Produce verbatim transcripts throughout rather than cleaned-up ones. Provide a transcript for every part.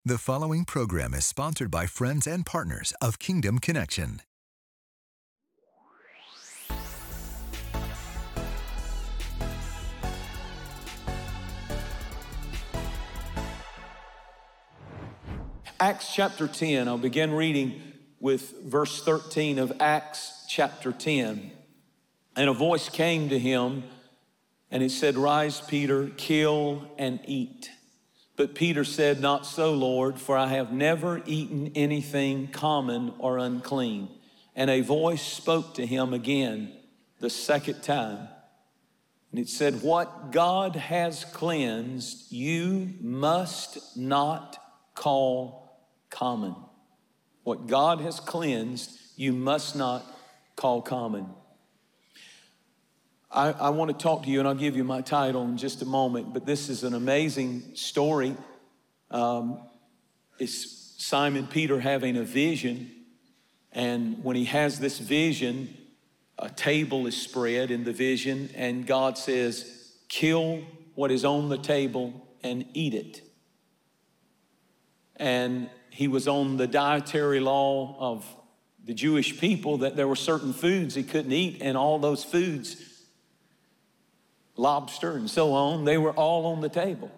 The following program is sponsored by friends and partners of Kingdom Connection. Acts chapter ten, I'll begin reading with verse thirteen of Acts chapter ten. And a voice came to him and it said, "Rise, Peter, kill and eat." But Peter said, "Not so, Lord, for I have never eaten anything common or unclean." And a voice spoke to him again the second time. And it said, "What God has cleansed, you must not call common." What God has cleansed, you must not call common. I, I want to talk to you, and I'll give you my title in just a moment, but this is an amazing story. Um, it's Simon Peter having a vision, and when he has this vision, a table is spread in the vision, and God says, "Kill what is on the table and eat it." And he was on the dietary law of the Jewish people that there were certain foods he couldn't eat, and all those foods, lobster and so on, they were all on the table.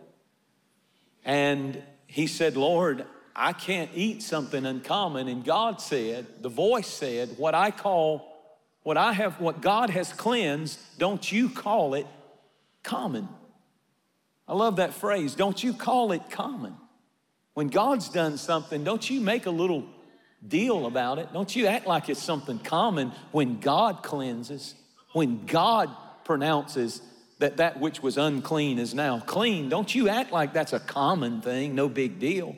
And he said, "Lord, I can't eat something uncommon." And God said, the voice said, what I call, what I have, what God has cleansed, don't you call it common. I love that phrase, don't you call it common. When God's done something, don't you make a little deal about it. Don't you act like it's something common when God cleanses, when God pronounces that that which was unclean is now clean. Don't you act like that's a common thing, no big deal.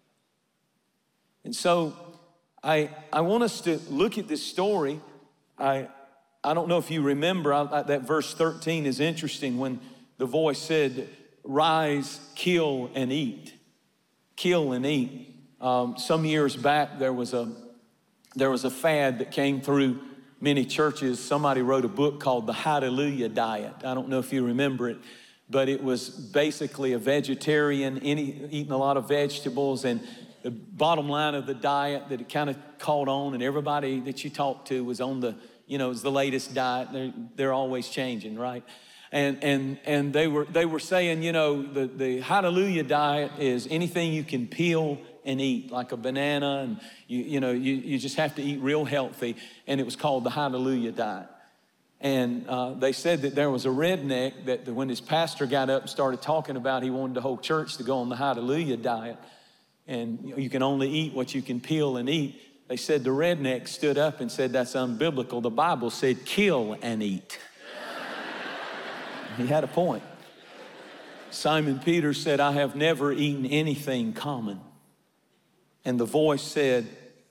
And so I, I want us to look at this story. I, I don't know if you remember, I, I, that verse thirteen is interesting when the voice said, "Rise, kill and eat." Kill and eat. Um, some years back, there was a there was a fad that came through many churches. Somebody wrote a book called The Hallelujah Diet. I don't know if you remember it, but it was basically a vegetarian, any, eating a lot of vegetables. And the bottom line of the diet that it kind of caught on, and everybody that you talked to was on the, you know, it was the latest diet. They're, they're always changing, right? And and and they were they were saying, you know, the, the Hallelujah diet is anything you can peel and eat, like a banana, and you you know you, you just have to eat real healthy. And it was called the Hallelujah diet. And uh, they said that there was a redneck that when his pastor got up and started talking about he wanted the whole church to go on the Hallelujah diet, and you know, you can only eat what you can peel and eat. They said the redneck stood up and said that's unbiblical. The Bible said kill and eat. He had a point. Simon Peter said, "I have never eaten anything common." And the voice said,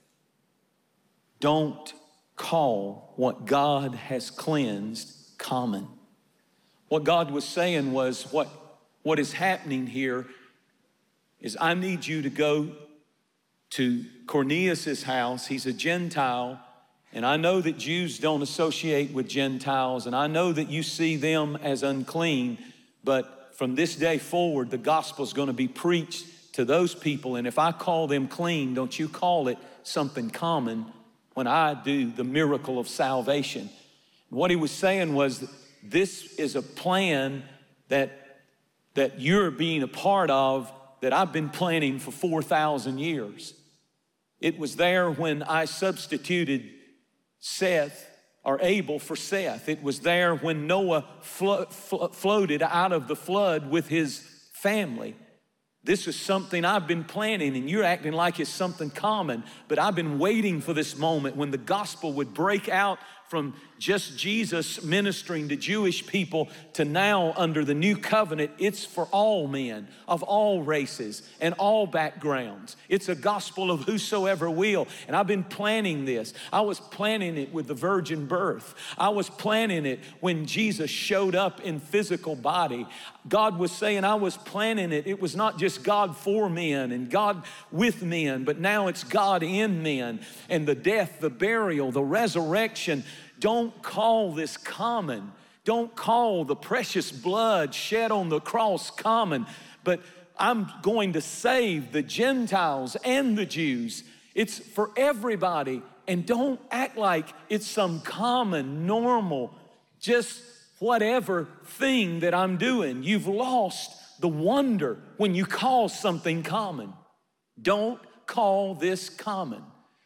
"Don't call what God has cleansed common." What God was saying was, what, what is happening here is I need you to go to Cornelius' house. He's a Gentile. And I know that Jews don't associate with Gentiles, and I know that you see them as unclean, but from this day forward, the gospel's gonna be preached to those people, and if I call them clean, don't you call it something common when I do the miracle of salvation. And what he was saying was, this is a plan that, that you're being a part of that I've been planning for four thousand years. It was there when I substituted Seth, or Abel, for Seth. It was there when Noah flo- flo- floated out of the flood with his family. This is something I've been planning, and you're acting like it's something common, but I've been waiting for this moment when the gospel would break out from just Jesus ministering to Jewish people to now under the new covenant. It's for all men of all races and all backgrounds. It's a gospel of whosoever will. And I've been planning this. I was planning it with the virgin birth. I was planning it when Jesus showed up in physical body. God was saying I was planning it. It was not just God for men and God with men, but now it's God in men. And the death, the burial, the resurrection. Don't call this common. Don't call the precious blood shed on the cross common. But I'm going to save the Gentiles and the Jews. It's for everybody. And don't act like it's some common, normal, just whatever thing that I'm doing. You've lost the wonder when you call something common. Don't call this common.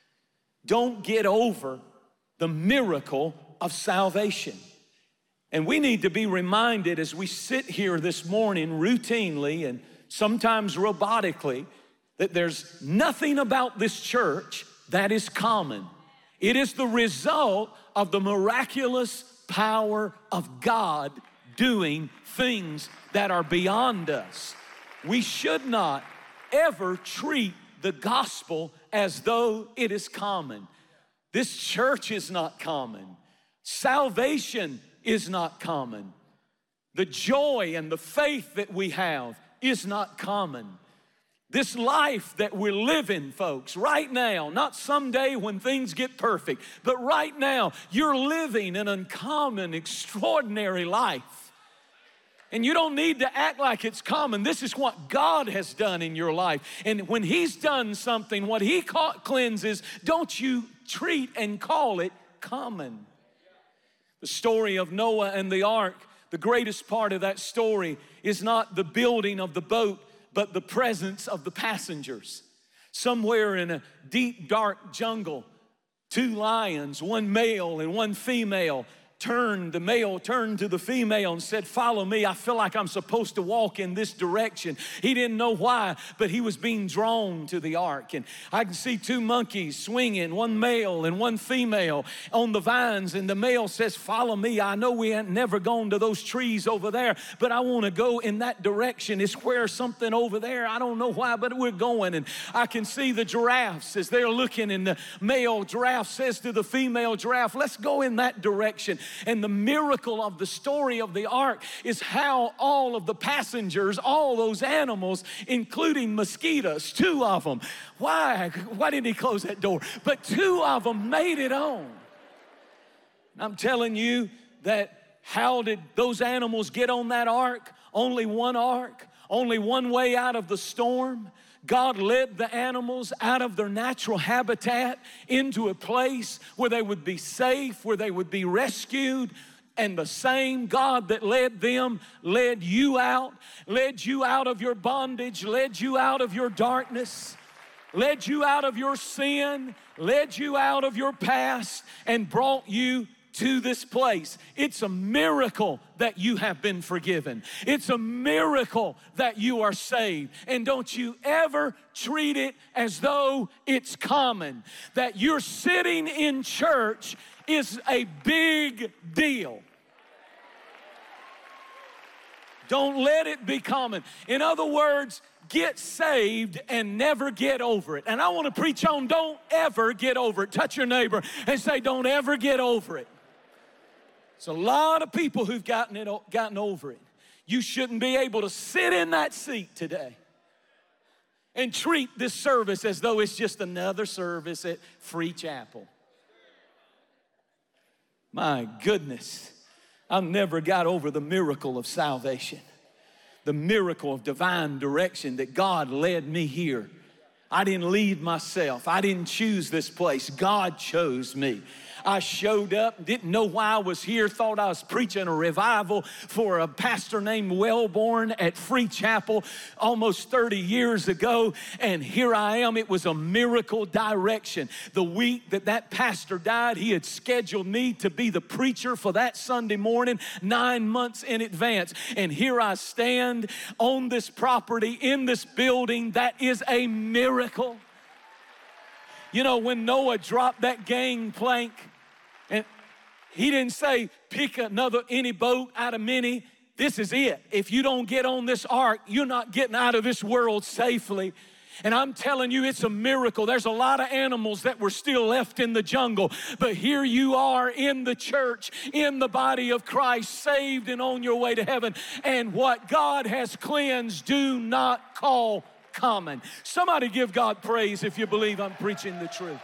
Don't get over the miracle of salvation. And we need to be reminded as we sit here this morning routinely and sometimes robotically that there's nothing about this church that is common. It is the result of the miraculous power of God doing things that are beyond us. We should not ever treat the gospel as though it is common. This church is not common. Salvation is not common. The joy and the faith that we have is not common. This life that we're living, folks, right now, not someday when things get perfect, but right now, you're living an uncommon, extraordinary life. And you don't need to act like it's common. This is what God has done in your life. And when He's done something, what He cleanses, don't you treat and call it common. The story of Noah and the ark, the greatest part of that story is not the building of the boat, but the presence of the passengers. Somewhere in a deep, dark jungle, two lions, one male and one female, turned, the male turned to the female and said, "Follow me. I feel like I'm supposed to walk in this direction." He didn't know why, but he was being drawn to the ark. And I can see two monkeys swinging, one male and one female on the vines. And the male says, "Follow me. I know we ain't never gone to those trees over there, but I want to go in that direction. It's where something over there. I don't know why, but we're going." And I can see the giraffes as they're looking, and the male giraffe says to the female giraffe, "Let's go in that direction." And the miracle of the story of the ark is how all of the passengers, all those animals, including mosquitoes, two of them, why, why didn't he close that door? But two of them made it on. I'm telling you that how did those animals get on that ark? Only one ark, only one way out of the storm. God led the animals out of their natural habitat into a place where they would be safe, where they would be rescued. And the same God that led them led you out, led you out of your bondage, led you out of your darkness, led you out of your sin, led you out of your past, and brought you to this place. It's a miracle that you have been forgiven. It's a miracle that you are saved. And don't you ever treat it as though it's common. That you're sitting in church is a big deal. Don't let it be common. In other words, get saved and never get over it. And I want to preach on don't ever get over it. Touch your neighbor and say, don't ever get over it. There's a lot of people who've gotten it, gotten over it. You shouldn't be able to sit in that seat today and treat this service as though it's just another service at Free Chapel. My goodness, I've never got over the miracle of salvation, the miracle of divine direction that God led me here. I didn't lead myself. I didn't choose this place. God chose me. I showed up, didn't know why I was here, thought I was preaching a revival for a pastor named Wellborn at Free Chapel almost thirty years ago, and here I am. It was a miracle direction. The week that that pastor died, he had scheduled me to be the preacher for that Sunday morning nine months in advance, and here I stand on this property in this building. That is a miracle. You know, when Noah dropped that gangplank, and he didn't say, pick another, any boat out of many. This is it. If you don't get on this ark, you're not getting out of this world safely. And I'm telling you, it's a miracle. There's a lot of animals that were still left in the jungle, but here you are in the church, in the body of Christ, saved and on your way to heaven. And what God has cleansed, do not call common. Somebody give God praise if you believe I'm preaching the truth.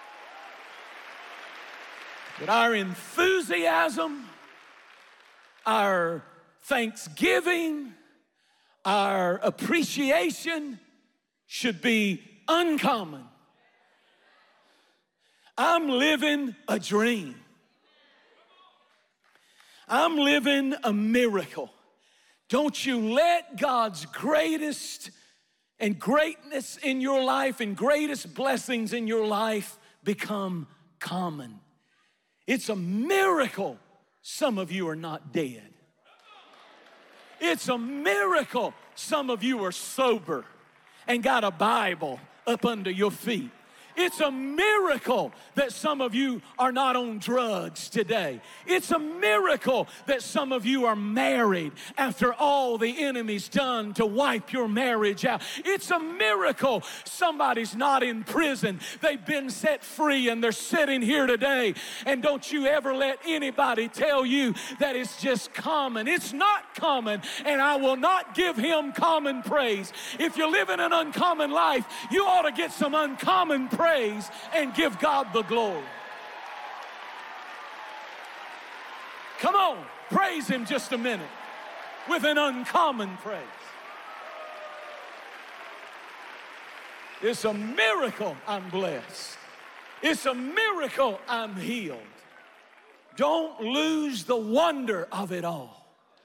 But our enthusiasm, our thanksgiving, Our appreciation should be uncommon. I'm living a dream. I'm living a miracle. Don't you let God's greatest and greatness in your life and greatest blessings in your life become common. It's a miracle some of you are not dead. It's a miracle some of you are sober and got a Bible up under your feet. It's a miracle that some of you are not on drugs today. It's a miracle that some of you are married after all the enemy's done to wipe your marriage out. It's a miracle somebody's not in prison. They've been set free and they're sitting here today. And don't you ever let anybody tell you that it's just common. It's not common, and I will not give him common praise. If you're living an uncommon life, you ought to get some uncommon praise and give God the glory. Come on, praise him just a minute with an uncommon praise. It's a miracle I'm blessed. It's a miracle I'm healed. Don't lose the wonder of it all.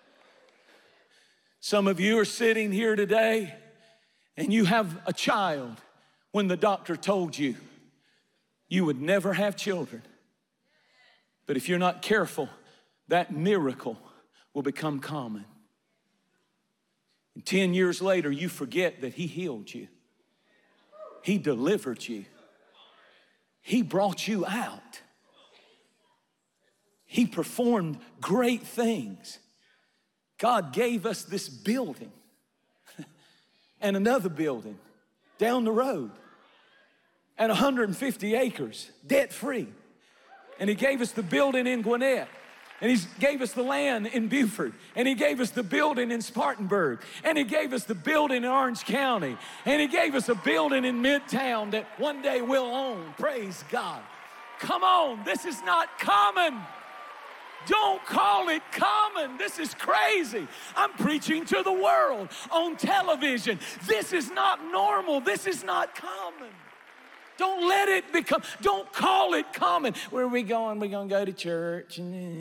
Some of you are sitting here today and you have a child when the doctor told you you would never have children. But if you're not careful, that miracle will become common. And ten years later, you forget that he healed you. He delivered you. He brought you out. He performed great things. God gave us this building and another building down the road and one hundred fifty acres, debt-free. And he gave us the building in Gwinnett. And he gave us the land in Beaufort. And he gave us the building in Spartanburg. And he gave us the building in Orange County. And he gave us a building in Midtown that one day we'll own. Praise God. Come on, this is not common. Don't call it common. This is crazy. I'm preaching to the world on television. This is not normal. This is not common. Don't let it become, don't call it common. Where are we going? We're going to go to church.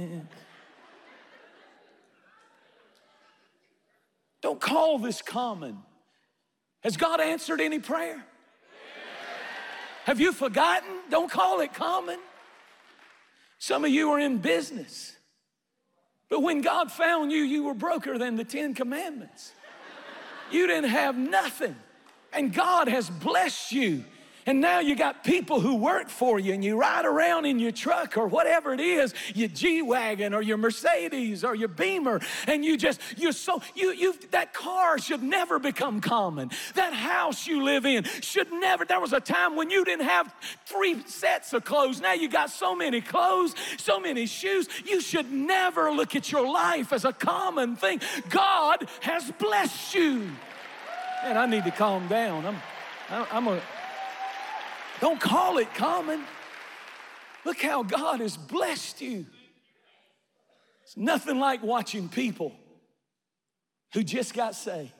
Don't call this common. Has God answered any prayer? Have you forgotten? Don't call it common. Some of you are in business. But when God found you, you were broker than the Ten Commandments. You didn't have nothing. And God has blessed you. And now you got people who work for you, and you ride around in your truck or whatever it is, your G-Wagon or your Mercedes or your Beamer, and you just, you're so, you, you, that car should never become common. That house you live in should never, there was a time when you didn't have three sets of clothes. Now you got so many clothes, so many shoes. You should never look at your life as a common thing. God has blessed you. Man, I need to calm down. I'm, I'm a, Don't call it common. Look how God has blessed you. It's nothing like watching people who just got saved.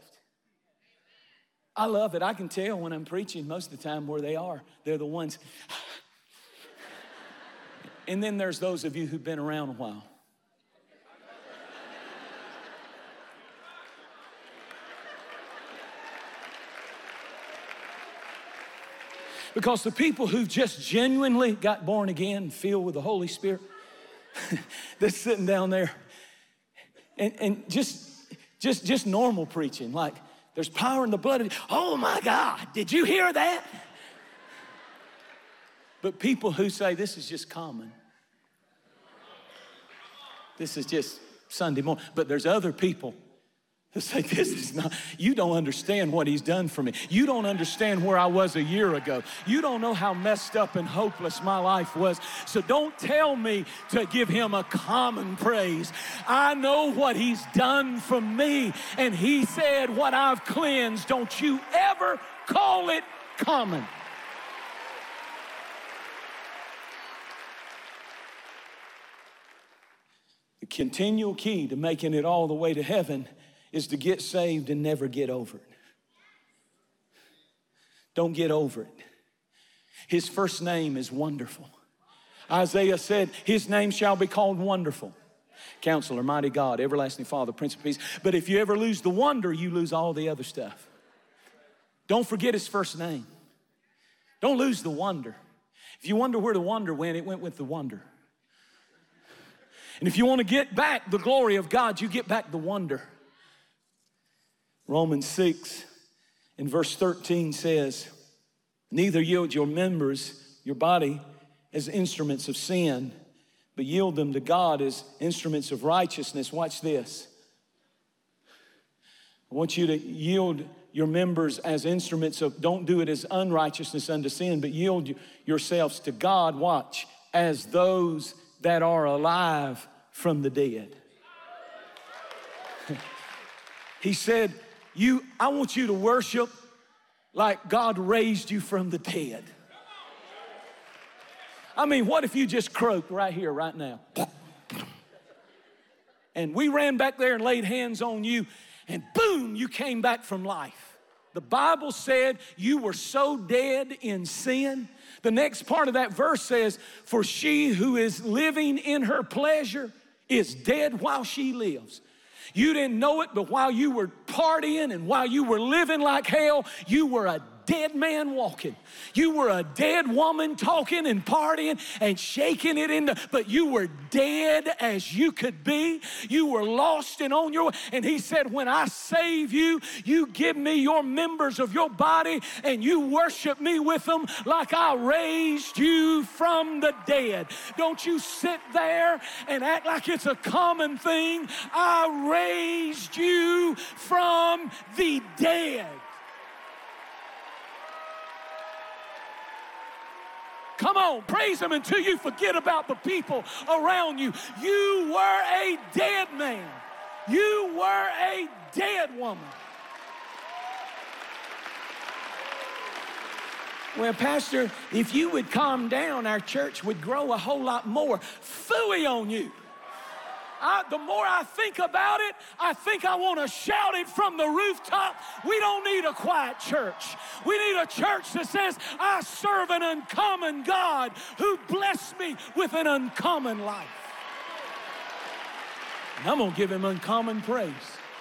I love it. I can tell when I'm preaching most of the time where they are. They're the ones. And then there's those of you who've been around a while. Because the people who've just genuinely got born again, filled with the Holy Spirit, they're sitting down there and, and just, just, just normal preaching, like there's power in the blood of, oh my God, did you hear that? But people who say this is just common. This is just Sunday morning. But there's other people who say, this is not, you don't understand what he's done for me. You don't understand where I was a year ago. You don't know how messed up and hopeless my life was. So don't tell me to give him a common praise. I know what he's done for me. And he said, what I've cleansed, don't you ever call it common. The continual key to making it all the way to heaven is to get saved and never get over it. Don't get over it. His first name is Wonderful. Isaiah said, his name shall be called Wonderful, Counselor, Mighty God, Everlasting Father, Prince of Peace. But if you ever lose the wonder, you lose all the other stuff. Don't forget his first name. Don't lose the wonder. If you wonder where the wonder went, it went with the wonder. And if you want to get back the glory of God, you get back the wonder. Romans six in verse thirteen says, neither yield your members, your body, as instruments of sin, but yield them to God as instruments of righteousness. Watch this. I want you to yield your members as instruments of, don't do it as unrighteousness unto sin, but yield yourselves to God, watch, as those that are alive from the dead. He said, you, I want you to worship like God raised you from the dead. I mean, what if you just croaked right here, right now? And we ran back there and laid hands on you, and boom, you came back from life. The Bible said you were so dead in sin. The next part of that verse says, for she who is living in her pleasure is dead while she lives. You didn't know it, but while you were partying and while you were living like hell, you were a dead man walking. You were a dead woman talking and partying and shaking it into, but you were dead as you could be. You were lost and on your way. And he said, when I save you, you give me your members of your body and you worship me with them like I raised you from the dead. Don't you sit there and act like it's a common thing. I raised you from the dead. Come on, praise him until you forget about the people around you. You were a dead man. You were a dead woman. Well, Pastor, if you would calm down, our church would grow a whole lot more. Phooey on you. I, the more I think about it, I think I want to shout it from the rooftop. We don't need a quiet church. We need a church that says, I serve an uncommon God who blessed me with an uncommon life. And I'm going to give him uncommon praise.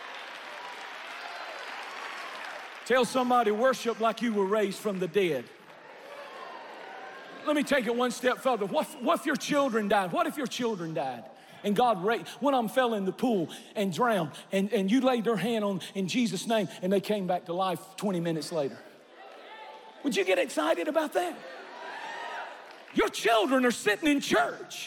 Tell somebody, worship like you were raised from the dead. Let me take it one step further. What, what if your children died? What if your children died? And God raised, one of them fell in the pool and drowned, and, and you laid their hand on in Jesus' name, and they came back to life twenty minutes later. Would you get excited about that? Your children are sitting in church,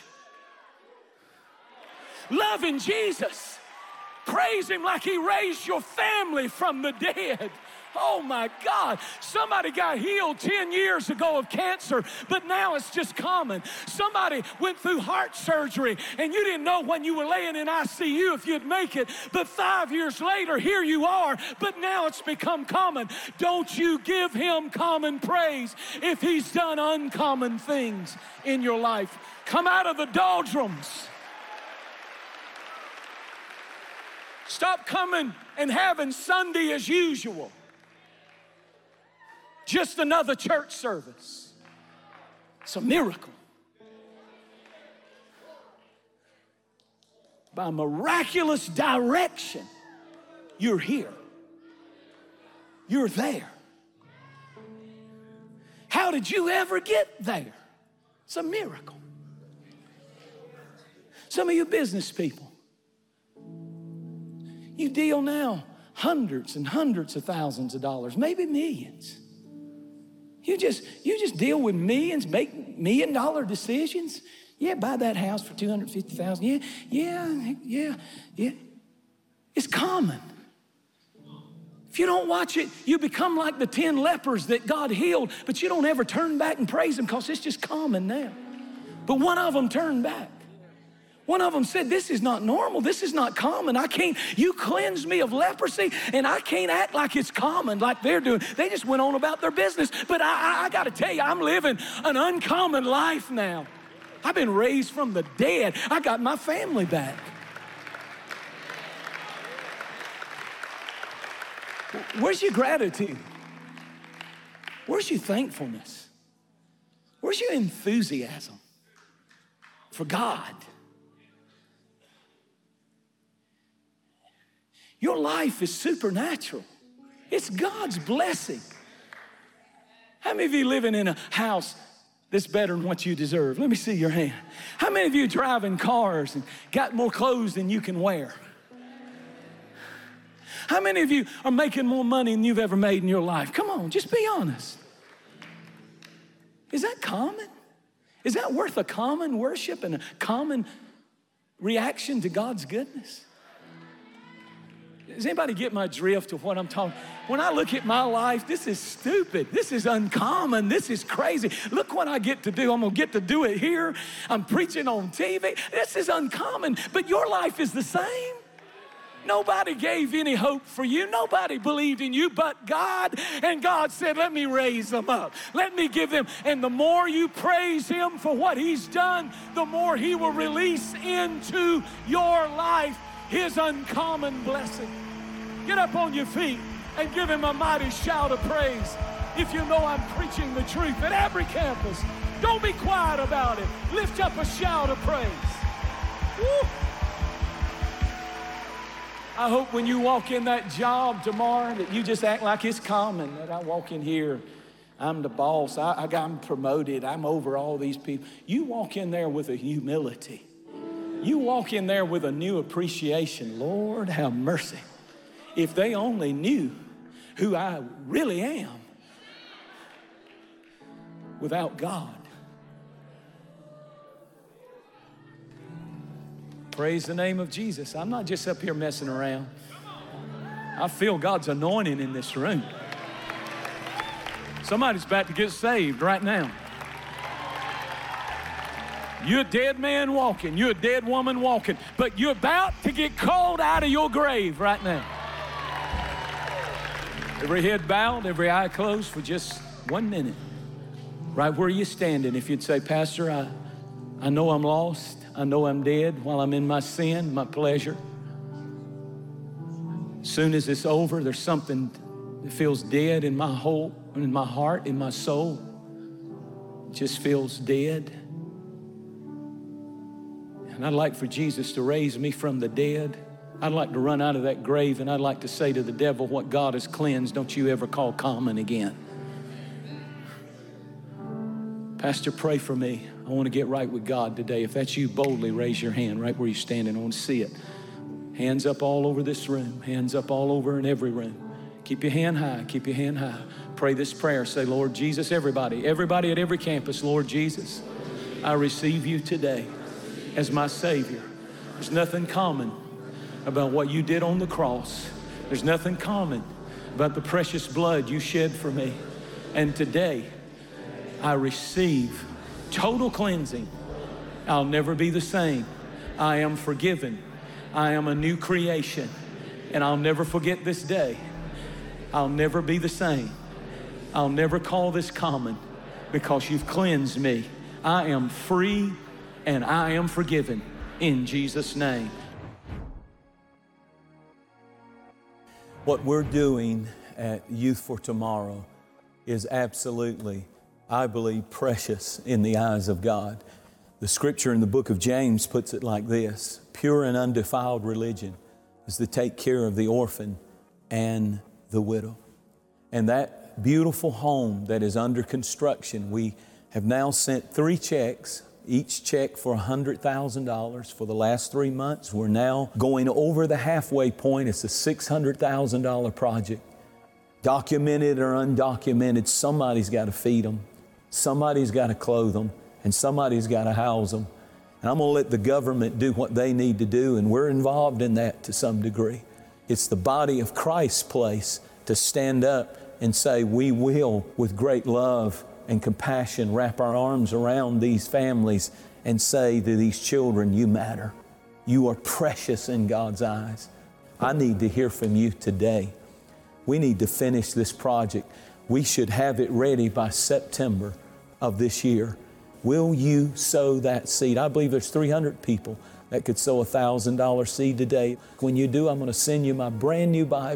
loving Jesus. Praise him like he raised your family from the dead. Oh my God, somebody got healed ten years ago of cancer, but now it's just common. Somebody went through heart surgery and you didn't know when you were laying in I C U if you'd make it, but five years later, here you are, but now it's become common. Don't you give him common praise if he's done uncommon things in your life. Come out of the doldrums. Stop coming and having Sunday as usual. Just another church service. It's a miracle. By miraculous direction, you're here. You're there. How did you ever get there? It's a miracle. Some of you business people, you deal now hundreds and hundreds of thousands of dollars, maybe millions. You just, you just deal with millions, make million dollar decisions. Yeah, buy that house for two hundred fifty thousand dollars. Yeah, yeah, yeah, yeah. It's common. If you don't watch it, you become like the ten lepers that God healed, but you don't ever turn back and praise him because it's just common now. But one of them turned back. One of them said, this is not normal. This is not common. I can't, you cleansed me of leprosy and I can't act like it's common like they're doing. They just went on about their business. But I, I, I got to tell you, I'm living an uncommon life now. I've been raised from the dead. I got my family back. Where's your gratitude? Where's your thankfulness? Where's your enthusiasm for God? Your life is supernatural. It's God's blessing. How many of you living in a house that's better than what you deserve? Let me see your hand. How many of you driving cars and got more clothes than you can wear? How many of you are making more money than you've ever made in your life? Come on, just be honest. Is that common? Is that worth a common worship and a common reaction to God's goodness? Does anybody get my drift of what I'm talking? When I look at my life, this is stupid. This is uncommon. This is crazy. Look what I get to do. I'm going to get to do it here. I'm preaching on T V. This is uncommon, but your life is the same. Nobody gave any hope for you. Nobody believed in you but God. And God said, let me raise them up. Let me give them. And the more you praise Him for what He's done, the more He will release into your life His uncommon blessing. Get up on your feet and give Him a mighty shout of praise. If you know I'm preaching the truth at every campus, don't be quiet about it. Lift up a shout of praise. Woo. I hope when you walk in that job tomorrow that you just act like it's common, that I walk in here, I'm the boss, I, I got I'm promoted, I'm over all these people. You walk in there with a humility. You walk in there with a new appreciation. Lord, have mercy. If they only knew who I really am without God. Praise the name of Jesus. I'm not just up here messing around. I feel God's anointing in this room. Somebody's about to get saved right now. You're a dead man walking. You're a dead woman walking. But you're about to get called out of your grave right now. Every head bowed, every eye closed for just one minute. Right where you're standing. If you'd say, Pastor, I, I know I'm lost. I know I'm dead while I'm in my sin, my pleasure. Soon as it's over, there's something that feels dead in my whole, in my heart, in my soul. It just feels dead. And I'd like for Jesus to raise me from the dead. I'd like to run out of that grave, and I'd like to say to the devil, what God has cleansed, don't you ever call common again. Pastor, pray for me. I want to get right with God today. If that's you, boldly raise your hand right where you're standing. I want to see it. Hands up all over this room. Hands up all over in every room. Keep your hand high. Keep your hand high. Pray this prayer. Say, Lord Jesus, everybody, everybody at every campus, Lord Jesus, I receive you today as my Savior. There's nothing common about what you did on the cross. There's nothing common about the precious blood you shed for me. And today, I receive total cleansing. I'll never be the same. I am forgiven. I am a new creation. And I'll never forget this day. I'll never be the same. I'll never call this common because you've cleansed me. I am free and I am forgiven in Jesus' name. What we're doing at Youth for Tomorrow is absolutely, I believe, precious in the eyes of God. The scripture in the book of James puts it like this: pure and undefiled religion is to take care of the orphan and the widow. And that beautiful home that is under construction, we have now sent three checks, each check for one hundred thousand dollars for the last three months. We're now going over the halfway point. It's a six hundred thousand dollars project. Documented or undocumented, somebody's got to feed them. Somebody's got to clothe them, and somebody's got to house them. And I'm going to let the government do what they need to do, and we're involved in that to some degree. It's the body of Christ's place to stand up and say, we will, with great love and compassion, wrap our arms around these families and say to these children, you matter. You are precious in God's eyes. I need to hear from you today. We need to finish this project. We should have it ready by September of this year. Will you sow that seed? I believe there's three hundred people that could sow a one thousand dollars seed today. When you do, I'm going to send you my brand new Bible,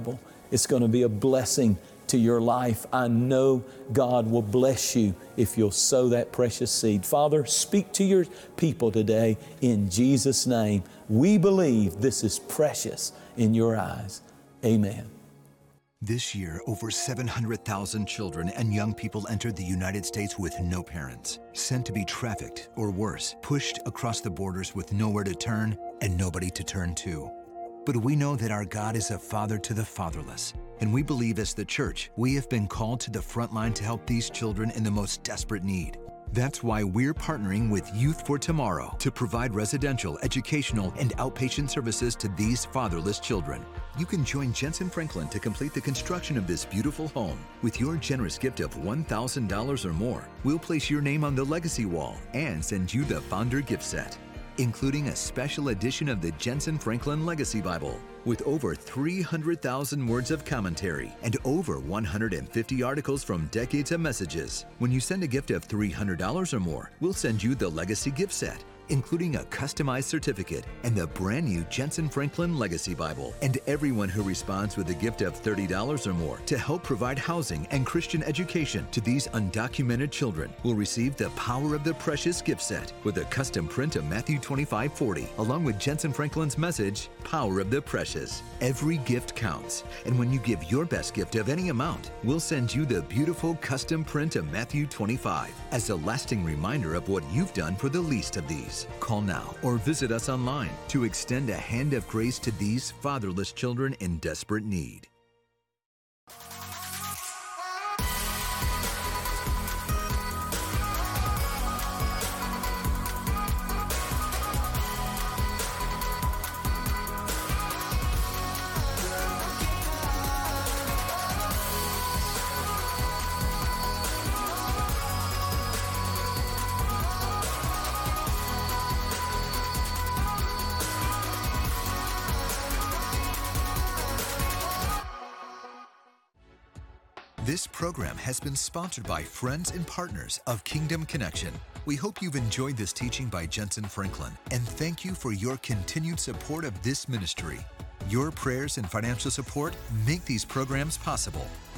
It's going to be a blessing to your life. I know God will bless you if you'll sow that precious seed. Father, speak to your people today in Jesus' name. We believe this is precious in your eyes. Amen. This year, over seven hundred thousand children and young people entered the United States with no parents, sent to be trafficked or worse, pushed across the borders with nowhere to turn and nobody to turn to. But we know that our God is a father to the fatherless, and we believe as the church, we have been called to the front line to help these children in the most desperate need. That's why we're partnering with Youth for Tomorrow to provide residential, educational, and outpatient services to these fatherless children. You can join Jensen Franklin to complete the construction of this beautiful home. With your generous gift of one thousand dollars or more, we'll place your name on the legacy wall and send you the Founder gift set, including a special edition of the Jensen Franklin Legacy Bible with over three hundred thousand words of commentary and over one hundred fifty articles from decades of messages. When you send a gift of three hundred dollars or more, we'll send you the Legacy gift set, including a customized certificate and the brand new Jensen Franklin Legacy Bible. And everyone who responds with a gift of thirty dollars or more to help provide housing and Christian education to these undocumented children will receive the Power of the Precious gift set with a custom print of Matthew twenty-five forty, along with Jensen Franklin's message, Power of the Precious. Every gift counts, and when you give your best gift of any amount, we'll send you the beautiful custom print of Matthew twenty-five as a lasting reminder of what you've done for the least of these. Call now or visit us online to extend a hand of grace to these fatherless children in desperate need. This program has been sponsored by friends and partners of Kingdom Connection. We hope you've enjoyed this teaching by Jensen Franklin, and thank you for your continued support of this ministry. Your prayers and financial support make these programs possible.